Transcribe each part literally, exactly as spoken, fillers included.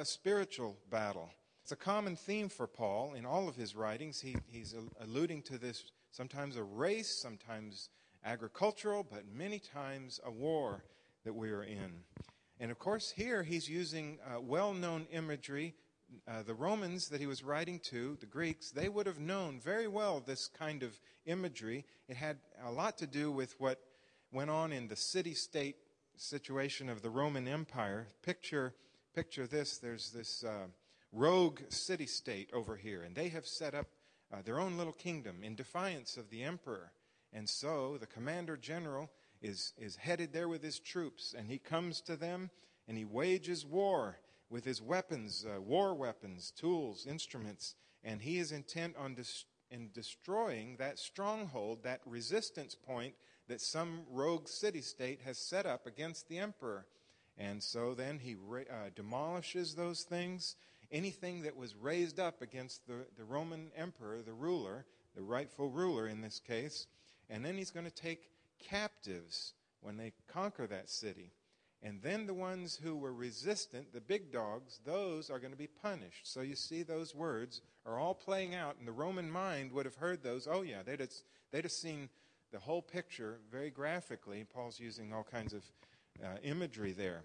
a spiritual battle. It's a common theme for Paul in all of his writings. He, he's alluding to this, sometimes a race, sometimes agricultural, but many times a war that we are in. And of course, here he's using uh, well-known imagery. Uh, the Romans that he was writing to, the Greeks, they would have known very well this kind of imagery. It had a lot to do with what went on in the city-state situation of the Roman Empire. Picture, picture this. There's this uh, rogue city-state over here, and they have set up uh, their own little kingdom in defiance of the emperor. And so the commander general is, is headed there with his troops, and he comes to them, and he wages war with his weapons, uh, war weapons, tools, instruments, and he is intent on dis- in destroying that stronghold, that resistance point that some rogue city-state has set up against the emperor. And so then he ra- uh, demolishes those things, anything that was raised up against the, the Roman emperor, the ruler, the rightful ruler in this case, and then he's going to take captives when they conquer that city. And then the ones who were resistant, the big dogs, those are going to be punished. So you see those words are all playing out, and the Roman mind would have heard those. Oh, yeah, they'd have, they'd have seen the whole picture very graphically. Paul's using all kinds of uh, imagery there.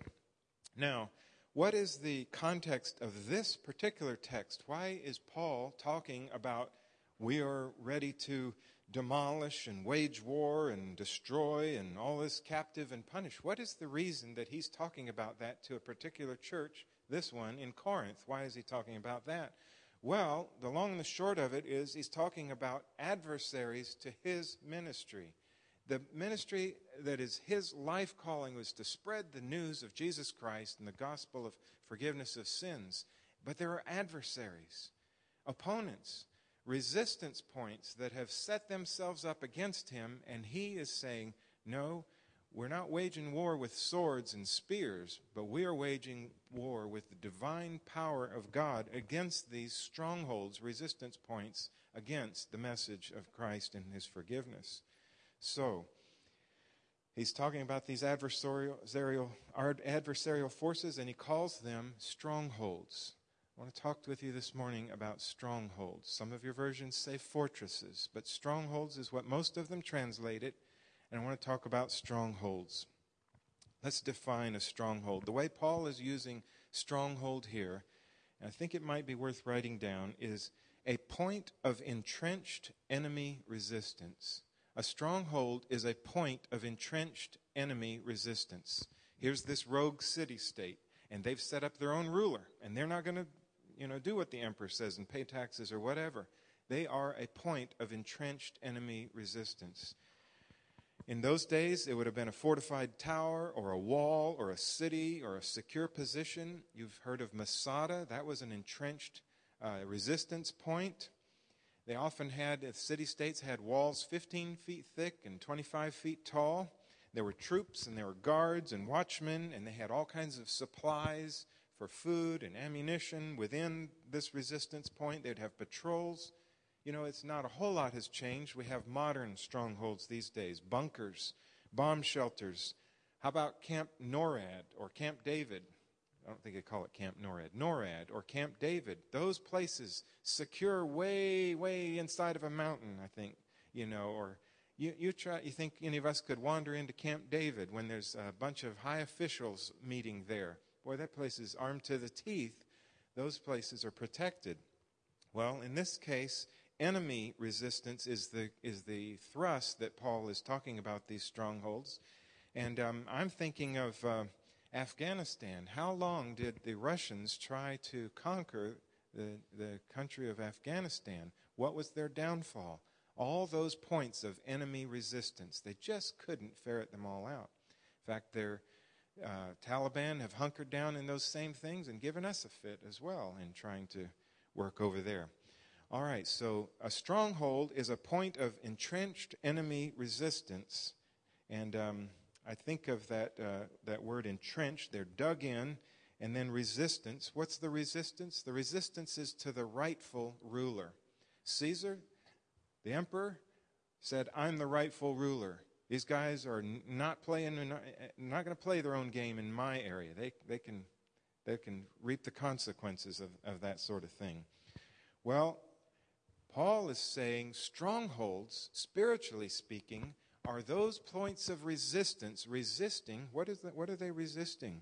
Now, what is the context of this particular text? Why is Paul talking about we are ready to demolish and wage war and destroy and all this captive and punish? What is the reason that he's talking about that to a particular church, this one in Corinth? Why is he talking about that? Well, the long and the short of it is he's talking about adversaries to his ministry. The ministry that is his life calling was to spread the news of Jesus Christ and the gospel of forgiveness of sins. But there are adversaries, opponents, resistance points that have set themselves up against him, and he is saying, no, we're not waging war with swords and spears, but we are waging war with the divine power of God against these strongholds, resistance points against the message of Christ and his forgiveness. So, he's talking about these adversarial, adversarial forces, and he calls them strongholds. I want to talk with you this morning about strongholds. Some of your versions say fortresses, but strongholds is what most of them translate it, and I want to talk about strongholds. Let's define a stronghold. The way Paul is using stronghold here, and I think it might be worth writing down, is a point of entrenched enemy resistance. A stronghold is a point of entrenched enemy resistance. Here's this rogue city-state, and they've set up their own ruler, and they're not going to you know, do what the emperor says and pay taxes or whatever. They are a point of entrenched enemy resistance. In those days, it would have been a fortified tower or a wall or a city or a secure position. You've heard of Masada. That was an entrenched uh, resistance point. They often had, the city-states had walls fifteen feet thick and twenty-five feet tall. There were troops and there were guards and watchmen, and they had all kinds of supplies for food and ammunition within this resistance point. They'd have patrols. You know, it's not a whole lot has changed. We have modern strongholds these days, bunkers, bomb shelters. How about Camp NORAD or Camp David? I don't think they call it Camp NORAD. NORAD or Camp David. Those places secure way, way inside of a mountain, I think, you know, or you, you try. You think any of us could wander into Camp David when there's a bunch of high officials meeting there? Boy, that place is armed to the teeth. Those places are protected. Well, in this case, enemy resistance is the is the thrust that Paul is talking about, these strongholds. And um, I'm thinking of uh, Afghanistan. How long did the Russians try to conquer the, the country of Afghanistan? What was their downfall? All those points of enemy resistance. They just couldn't ferret them all out. In fact, their uh, Taliban have hunkered down in those same things and given us a fit as well in trying to work over there. All right, so a stronghold is a point of entrenched enemy resistance. And um, I think of that uh, that word entrenched. They're dug in. And then resistance. What's the resistance? The resistance is to the rightful ruler. Caesar, the emperor, said, I'm the rightful ruler. These guys are not playing, not, not going to play their own game in my area. They they can that can reap the consequences of, of that sort of thing. Well, Paul is saying strongholds, spiritually speaking, are those points of resistance. Resisting, what is that? What are they resisting?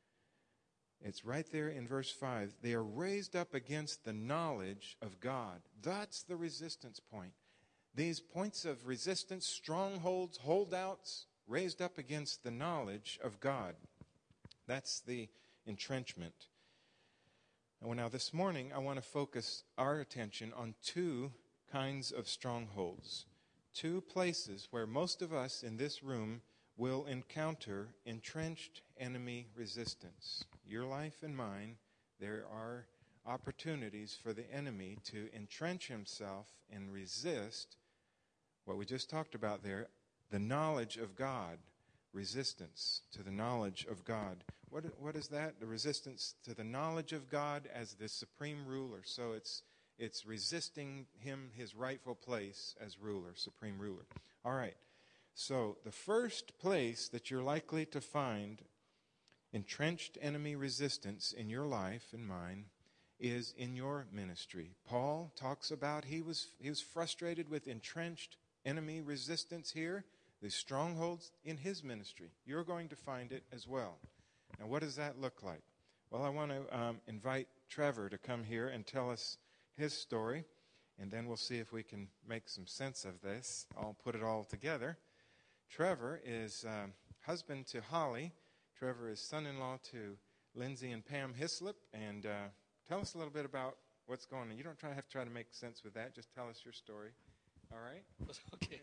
It's right there in verse five. They are raised up against the knowledge of God. That's the resistance point. These points of resistance, strongholds, holdouts, raised up against the knowledge of God. That's the entrenchment. Well, now this morning I want to focus our attention on two kinds of strongholds. Two places where most of us in this room will encounter entrenched enemy resistance. Your life and mine, there are opportunities for the enemy to entrench himself and resist what we just talked about there, the knowledge of God, resistance to the knowledge of God. What, what is that? The resistance to the knowledge of God as the supreme ruler. So it's it's resisting him, his rightful place as ruler, supreme ruler. All right. So the first place that you're likely to find entrenched enemy resistance in your life and mine is in your ministry. Paul talks about he was he was frustrated with entrenched enemy resistance here, the strongholds in his ministry. You're going to find it as well. Now, what does that look like? Well, I want to um, invite Trevor to come here and tell us his story, and then we'll see if we can make some sense of this. I'll put it all together. Trevor is um, husband to Holly. Trevor is son-in-law to Lindsay and Pam Hislop. And uh, tell us a little bit about what's going on. You don't try, have to try to make sense with that. Just tell us your story. All right? Okay.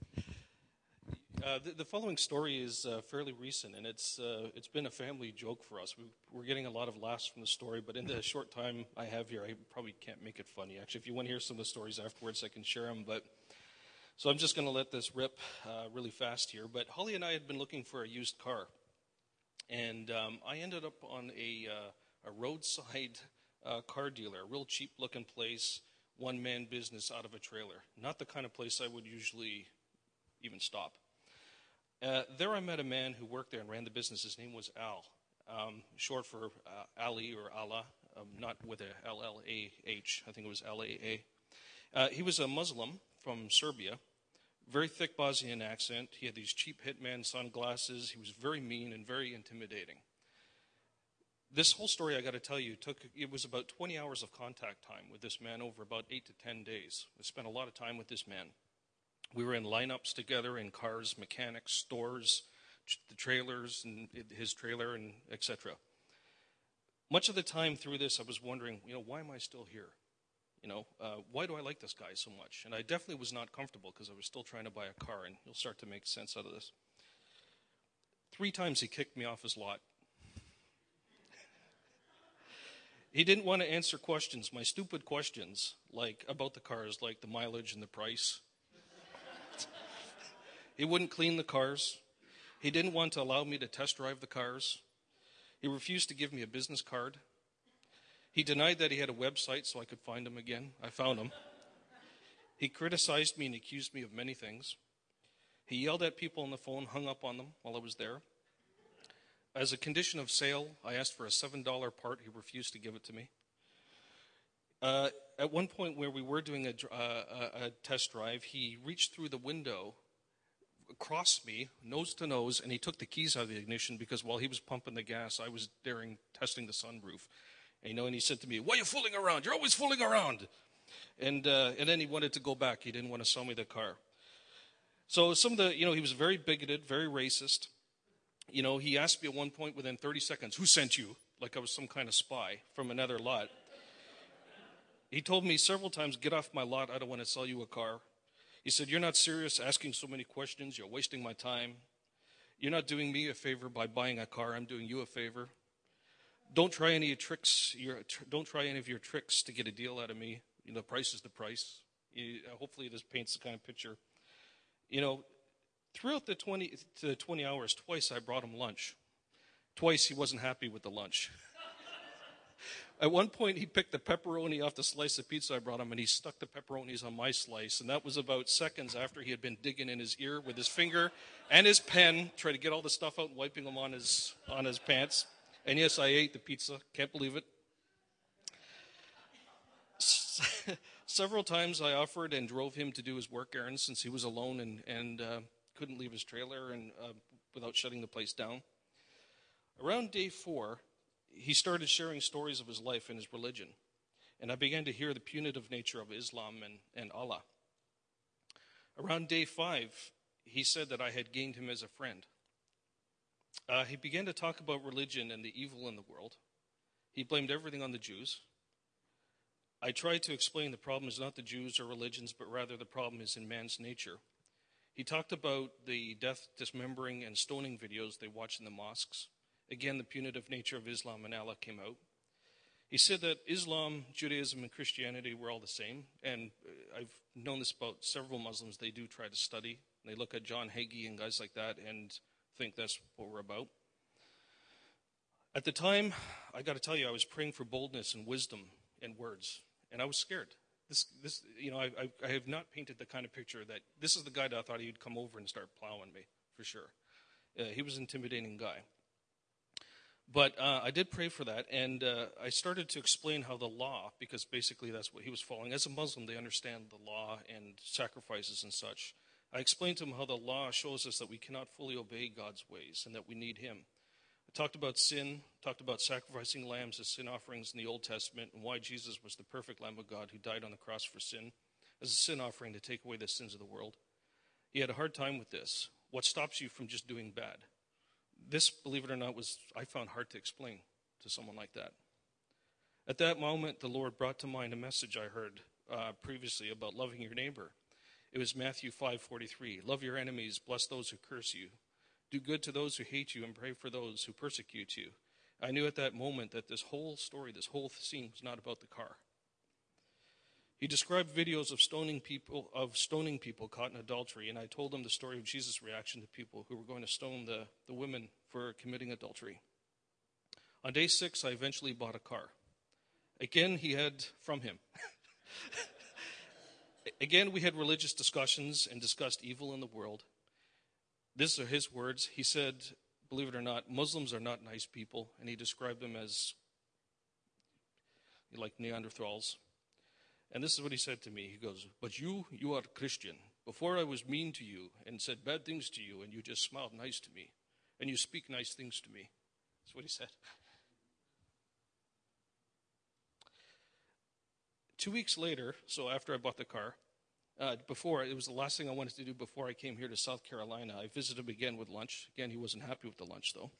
uh, the, the following story is uh, fairly recent, and it's uh, it's been a family joke for us. We, we're getting a lot of laughs from the story, but in the short time I have here, I probably can't make it funny. Actually, if you want to hear some of the stories afterwards, I can share them. But so I'm just going to let this rip uh, really fast here. But Holly and I had been looking for a used car, and um, I ended up on a uh, a roadside uh, car dealer, a real cheap-looking place. One-man business out of a trailer. Not the kind of place I would usually even stop. Uh, there I met a man who worked there and ran the business. His name was Al, um, short for uh, Ali or Allah, um, not with a L L A H. I think it was L A A. Uh, he was a Muslim from Serbia, very thick Bosnian accent. He had these cheap hitman sunglasses. He was very mean and very intimidating. This whole story, I got to tell you, took it was about twenty hours of contact time with this man over about eight to ten days. I spent a lot of time with this man. We were in lineups together in cars, mechanics, stores, the trailers, and his trailer, and et cetera. Much of the time through this, I was wondering, you know, why am I still here? You know, uh, why do I like this guy so much? And I definitely was not comfortable because I was still trying to buy a car, and you'll start to make sense out of this. Three times he kicked me off his lot. He didn't want to answer questions, my stupid questions, like about the cars, like the mileage and the price. He wouldn't clean the cars. He didn't want to allow me to test drive the cars. He refused to give me a business card. He denied that he had a website so I could find him again. I found him. He criticized me and accused me of many things. He yelled at people on the phone, hung up on them while I was there. As a condition of sale, I asked for a seven dollar part. He refused to give it to me. Uh, at one point where we were doing a, uh, a, a test drive, he reached through the window, across me, nose to nose, and he took the keys out of the ignition because while he was pumping the gas, I was daring testing the sunroof. And, you know, and he said to me, "Why are you fooling around? You're always fooling around." And uh, and then he wanted to go back. He didn't want to sell me the car. So some of the, you know, he was very bigoted, very racist. You know, he asked me at one point within thirty seconds, "Who sent you?" Like I was some kind of spy from another lot. He told me several times, "Get off my lot. I don't want to sell you a car." He said, "You're not serious asking so many questions. You're wasting my time. You're not doing me a favor by buying a car. I'm doing you a favor. Don't try any tricks. Your, tr- don't try any of your tricks to get a deal out of me. You know, the price is the price." You, uh, hopefully this paints the kind of picture. You know, throughout the twenty to twenty hours, twice I brought him lunch. Twice he wasn't happy with the lunch. At one point, he picked the pepperoni off the slice of pizza I brought him, and he stuck the pepperonis on my slice. And that was about seconds after he had been digging in his ear with his finger and his pen, trying to get all the stuff out and wiping them on his on his pants. And yes, I ate the pizza. Can't believe it. Several times I offered and drove him to do his work errands since he was alone and, and uh, couldn't leave his trailer and uh, without shutting the place down. Around day four, he started sharing stories of his life and his religion. And I began to hear the punitive nature of Islam and, and Allah. Around day five, he said that I had gained him as a friend. Uh, he began to talk about religion and the evil in the world. He blamed everything on the Jews. I tried to explain the problem is not the Jews or religions, but rather the problem is in man's nature. He talked about the death, dismembering, and stoning videos they watch in the mosques. Again, the punitive nature of Islam and Allah came out. He said that Islam, Judaism, and Christianity were all the same. And I've known this about several Muslims. They do try to study. They look at John Hagee and guys like that and think that's what we're about. At the time, I got to tell you, I was praying for boldness and wisdom and words. And I was scared. This, this, you know, I, I, I have not painted the kind of picture that this is the guy that I thought he'd come over and start plowing me, for sure. Uh, he was an intimidating guy. But uh, I did pray for that, and uh, I started to explain how the law, because basically that's what he was following. As a Muslim, they understand the law and sacrifices and such. I explained to him how the law shows us that we cannot fully obey God's ways and that we need him. I talked about sin, talked about sacrificing lambs as sin offerings in the Old Testament, and why Jesus was the perfect Lamb of God who died on the cross for sin, as a sin offering to take away the sins of the world. He had a hard time with this. What stops you from just doing bad? This, believe it or not, was I found hard to explain to someone like that. At that moment, the Lord brought to mind a message I heard uh, previously about loving your neighbor. It was Matthew five forty-three. Love your enemies, bless those who curse you. Do good to those who hate you and pray for those who persecute you. I knew at that moment that this whole story, this whole scene was not about the car. He described videos of stoning people, of stoning people caught in adultery, and I told him the story of Jesus' reaction to people who were going to stone the, the women for committing adultery. On day six, I eventually bought a car. Again, he had from him. Again, we had religious discussions and discussed evil in the world. These are his words. He said, believe it or not, Muslims are not nice people, and he described them as like Neanderthals. And this is what he said to me. He goes, but you, you are Christian. Before I was mean to you and said bad things to you, and you just smiled nice to me, and you speak nice things to me. That's what he said. Two weeks later, so after I bought the car, Uh, before, it was the last thing I wanted to do before I came here to South Carolina. I visited him again with lunch. Again, he wasn't happy with the lunch, though.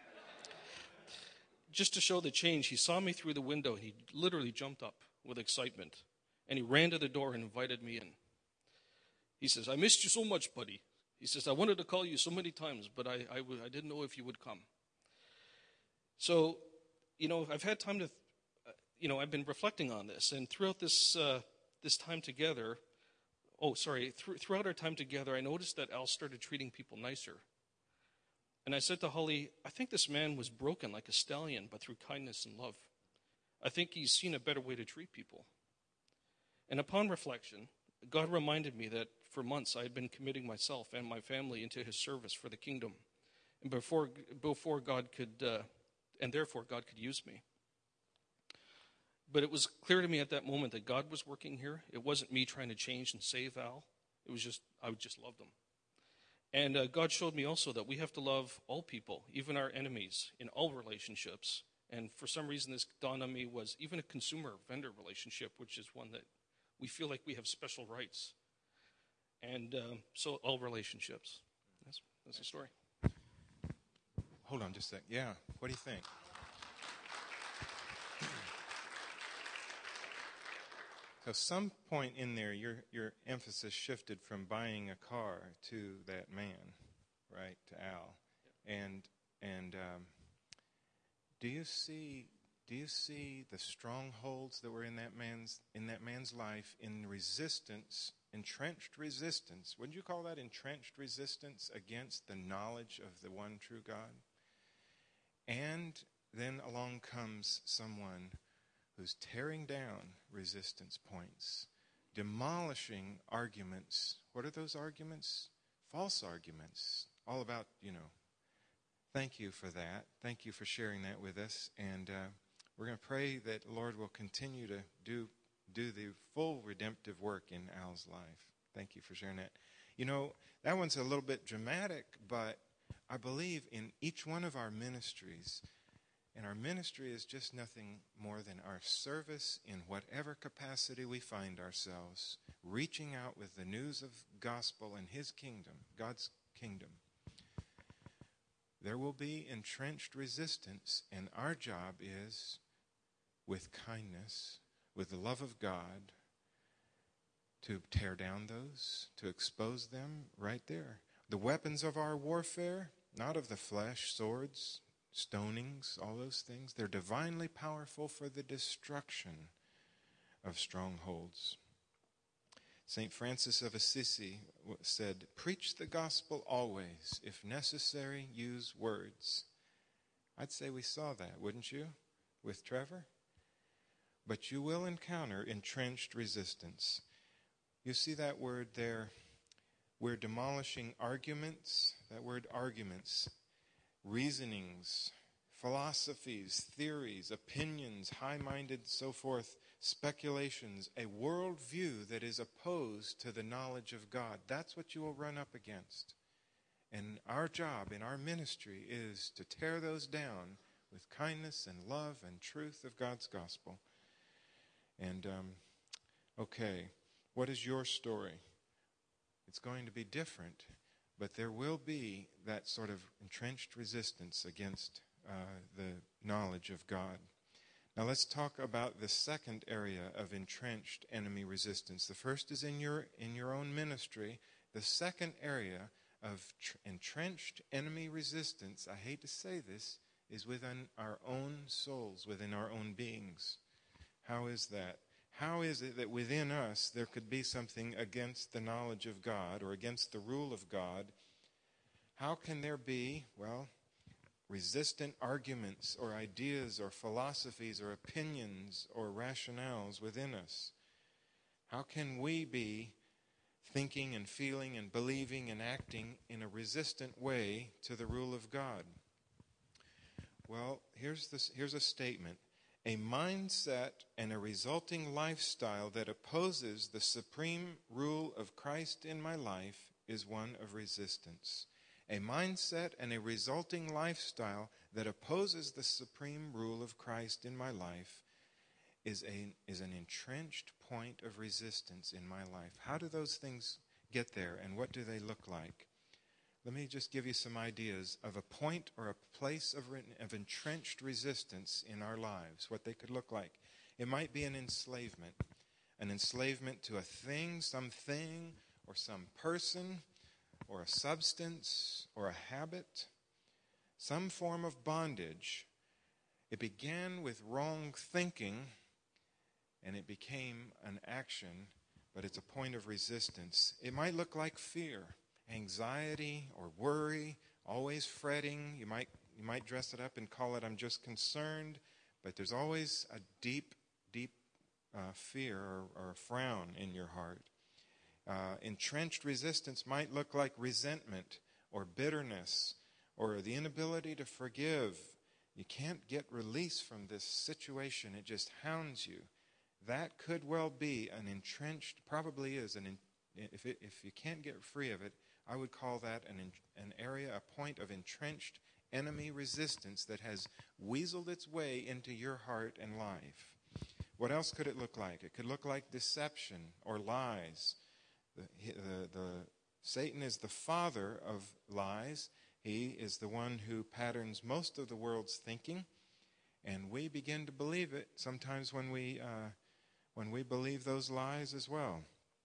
Just to show the change, he saw me through the window, and he literally jumped up with excitement. And he ran to the door and invited me in. He says, I missed you so much, buddy. He says, I wanted to call you so many times, but I, I, w- I didn't know if you would come. So, you know, I've had time to, uh, you know, I've been reflecting on this. And throughout this uh, this time together, Oh, sorry. Th- throughout our time together, I noticed that Al started treating people nicer. And I said to Holly, I think this man was broken like a stallion, but through kindness and love. I think he's seen a better way to treat people. And upon reflection, God reminded me that for months I had been committing myself and my family into his service for the kingdom. And before, before God could, uh, and therefore God could use me. But it was clear to me at that moment that God was working here. It wasn't me trying to change and save Al. It was just, I just loved him. And uh, God showed me also that we have to love all people, even our enemies, in all relationships. And for some reason, this dawned on me was even a consumer-vendor relationship, which is one that we feel like we have special rights. And uh, so all relationships. That's, that's the story. Hold on just a sec. Yeah, what do you think? So some point in there, your your emphasis shifted from buying a car to that man, right, to Al, and and um, do you see do you see the strongholds that were in that man's in that man's life in resistance, entrenched resistance? Wouldn't you call that entrenched resistance against the knowledge of the one true God? And then along comes someone who's tearing down resistance points, demolishing arguments. What are those arguments? False arguments, all about, you know, Thank you for that. Thank you for sharing that with us. And uh, we're going to pray that the Lord will continue to do do the full redemptive work in Al's life. Thank you for sharing that. You know, that one's a little bit dramatic, but I believe in each one of our ministries, and our ministry is just nothing more than our service in whatever capacity we find ourselves, reaching out with the news of gospel and his kingdom, God's kingdom. There will be entrenched resistance, and our job is, with kindness, with the love of God, to tear down those, to expose them right there. The weapons of our warfare, not of the flesh, swords, stonings, all those things, they're divinely powerful for the destruction of strongholds. Saint Francis of Assisi said, "Preach the gospel always. If necessary, use words." I'd say we saw that, wouldn't you, with Trevor? But you will encounter entrenched resistance. You see that word there? We're demolishing arguments. That word arguments, reasonings, philosophies, theories, opinions, high-minded, so forth, speculations, a worldview that is opposed to the knowledge of God. That's what you will run up against. And our job in our ministry is to tear those down with kindness and love and truth of God's gospel. And, um, okay, what is your story? It's going to be different, but there will be that sort of entrenched resistance against uh, the knowledge of God. Now let's talk about the second area of entrenched enemy resistance. The first is in your in your own ministry. The second area of tr- entrenched enemy resistance, I hate to say this, is within our own souls, within our own beings. How is that? How is it that within us there could be something against the knowledge of God or against the rule of God? How can there be, well, resistant arguments or ideas or philosophies or opinions or rationales within us? How can we be thinking and feeling and believing and acting in a resistant way to the rule of God? Well, here's this, here's a statement. A mindset and a resulting lifestyle that opposes the supreme rule of Christ in my life is one of resistance. A mindset and a resulting lifestyle that opposes the supreme rule of Christ in my life is a is an entrenched point of resistance in my life. How do those things get there, and what do they look like? Let me just give you some ideas of a point or a place of, of entrenched resistance in our lives, what they could look like. It might be an enslavement, an enslavement to a thing, something, or some person, or a substance, or a habit, some form of bondage. It began with wrong thinking, and it became an action, but it's a point of resistance. It might look like fear, anxiety, or worry, always fretting. You might you might dress it up and call it, "I'm just concerned," but there's always a deep, deep uh, fear or, or a frown in your heart. Uh, entrenched resistance might look like resentment or bitterness or the inability to forgive. You can't get release from this situation. It just hounds you. That could well be an entrenched, probably is, an if it, if you can't get free of it, I would call that an, an area, a point of entrenched enemy resistance that has weaseled its way into your heart and life. What else could it look like? It could look like deception or lies. The, the, the, Satan is the father of lies. He is the one who patterns most of the world's thinking, and we begin to believe it sometimes when we uh, when we believe those lies as well.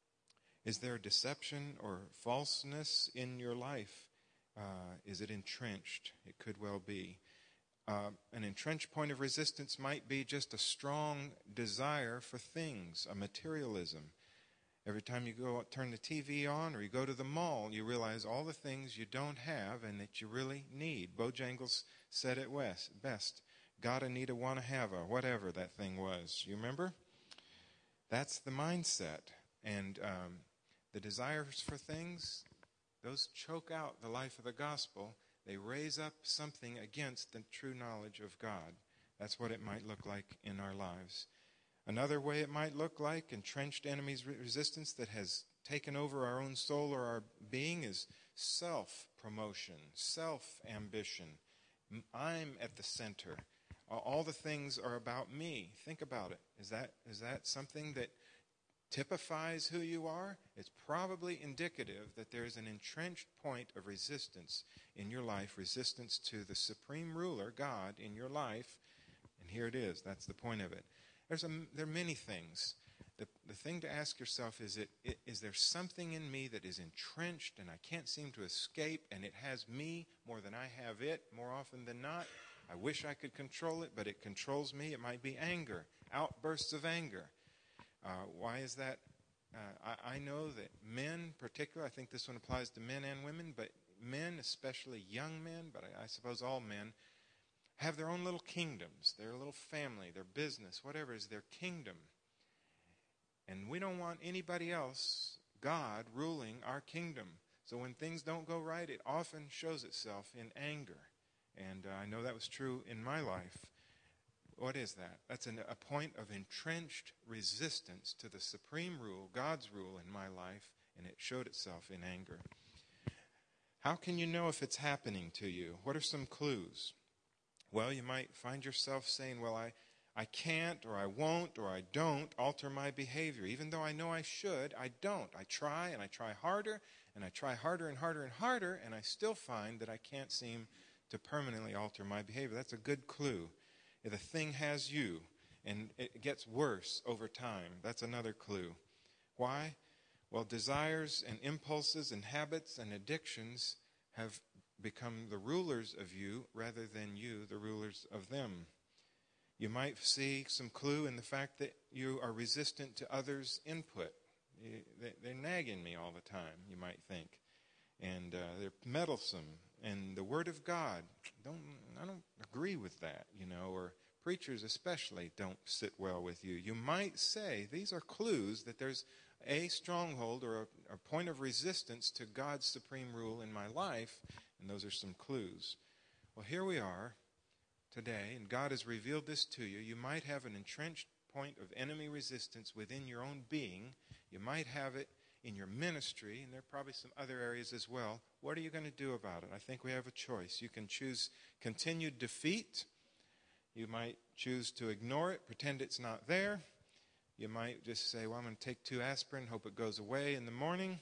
Is there deception or falseness in your life? Uh, is it entrenched? It could well be. Uh, an entrenched point of resistance might be just a strong desire for things, a materialism. Every time you go turn the T V on or you go to the mall, you realize all the things you don't have and that you really need. Bojangles said it best. Gotta, need a, wanna, have a, whatever that thing was. You remember? That's the mindset. And um, the desires for things, those choke out the life of the gospel. They raise up something against the true knowledge of God. That's what it might look like in our lives. Another way it might look like entrenched enemy's resistance that has taken over our own soul or our being is self-promotion, self-ambition. I'm at the center. All the things are about me. Think about it. Is that is that something that typifies who you are? It's probably indicative that there's an entrenched point of resistance in your life, resistance to the supreme ruler, God, in your life. And here it is. That's the point of it. There's a, there are many things. The, the thing to ask yourself is, it, it, is there something in me that is entrenched and I can't seem to escape, and it has me more than I have it more often than not? I wish I could control it, but it controls me. It might be anger, outbursts of anger. Uh, why is that? Uh, I, I know that men, particularly, I think this one applies to men and women, but men, especially young men, but I, I suppose all men, have their own little kingdoms, their little family, their business, whatever is their kingdom. And we don't want anybody else, God, ruling our kingdom. So when things don't go right, it often shows itself in anger. And uh, I know that was true in my life. What is that? That's an, a point of entrenched resistance to the supreme rule, God's rule in my life, and it showed itself in anger. How can you know if it's happening to you? What are some clues? Well, you might find yourself saying, well, I, I can't, or I won't, or I don't alter my behavior. Even though I know I should, I don't. I try, and I try harder, and I try harder and harder and harder, and I still find that I can't seem to permanently alter my behavior. That's a good clue. If the thing has you, and it gets worse over time, that's another clue. Why? Well, desires and impulses and habits and addictions have become the rulers of you rather than you the rulers of them. You might see some clue in the fact that you are resistant to others' input. They're nagging me all the time, you might think. And uh, they're meddlesome. And the Word of God, don't I don't agree with that, you know, or preachers especially don't sit well with you. You might say these are clues that there's a stronghold or a, a point of resistance to God's supreme rule in my life, and those are some clues. Well, here we are today, and God has revealed this to you. You might have an entrenched point of enemy resistance within your own being. You might have it in your ministry, and there are probably some other areas as well. What are you going to do about it? I think we have a choice. You can choose continued defeat. You might choose to ignore it, pretend it's not there. You might just say, well, I'm going to take two aspirin, hope it goes away in the morning.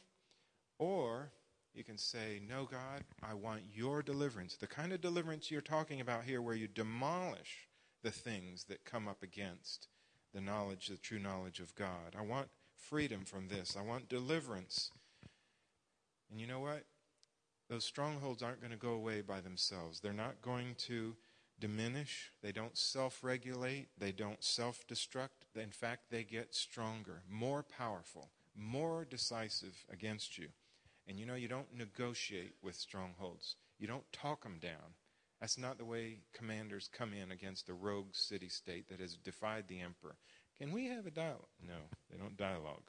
Or you can say, no, God, I want your deliverance. The kind of deliverance you're talking about here, where you demolish the things that come up against the knowledge, the true knowledge of God. I want freedom from this. I want deliverance. And you know what? Those strongholds aren't going to go away by themselves. They're not going to diminish. They don't self-regulate. They don't self-destruct. In fact, they get stronger, more powerful, more decisive against you. And you know, you don't negotiate with strongholds. You don't talk them down. That's not the way commanders come in against a rogue city-state that has defied the emperor. Can we have a dialogue? No, they don't dialogue.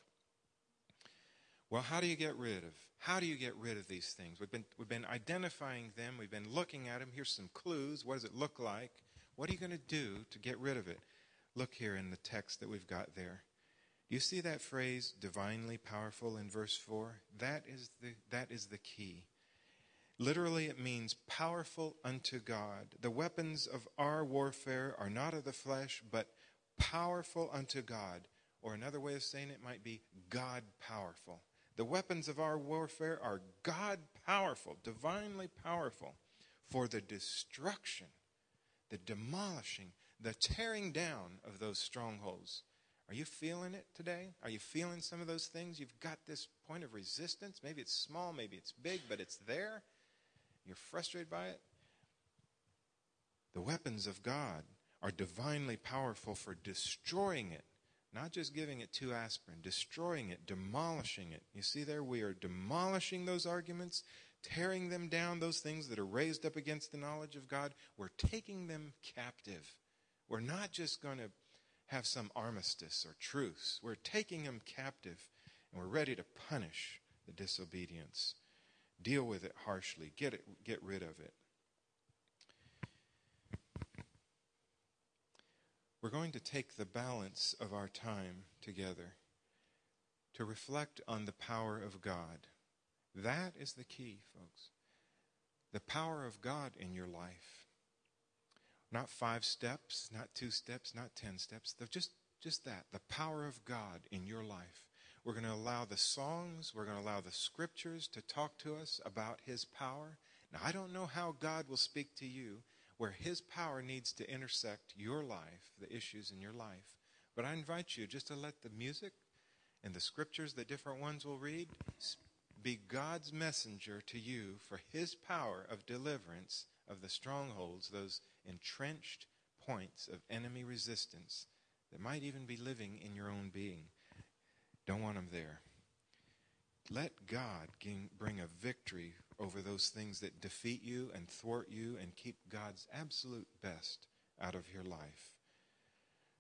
Well, how do you get rid of? How do you get rid of these things? We've been we've been identifying them. We've been looking at them. Here's some clues. What does it look like? What are you going to do to get rid of it? Look here in the text that we've got there. Do you see that phrase, divinely powerful, in verse four? That is the that is the key. Literally, it means powerful unto God. The weapons of our warfare are not of the flesh, but powerful unto God. Or another way of saying it might be God powerful. The weapons of our warfare are God powerful, divinely powerful, for the destruction, the demolishing, the tearing down of those strongholds. Are you feeling it today? Are you feeling some of those things? You've got this point of resistance. Maybe it's small, maybe it's big, but it's there. You're frustrated by it. The weapons of God are divinely powerful for destroying it. Not just giving it two aspirin, destroying it, demolishing it. You see there, we are demolishing those arguments, tearing them down, those things that are raised up against the knowledge of God. We're taking them captive. We're not just going to have some armistice or truce. We're taking them captive, and we're ready to punish the disobedience. Deal with it harshly. Get it, get rid of it. we're going to take the balance of our time together to reflect on the power of God. That is the key, folks. The power of God in your life. Not five steps, not two steps, not ten steps. Just, just that, the power of God in your life. We're going to allow the songs, we're going to allow the scriptures to talk to us about his power. Now, I don't know how God will speak to you where his power needs to intersect your life, the issues in your life. But I invite you just to let the music and the scriptures that different ones will read be God's messenger to you for his power of deliverance of the strongholds, those entrenched points of enemy resistance that might even be living in your own being. Don't want them there. Let God bring a victory over those things that defeat you and thwart you and keep God's absolute best out of your life.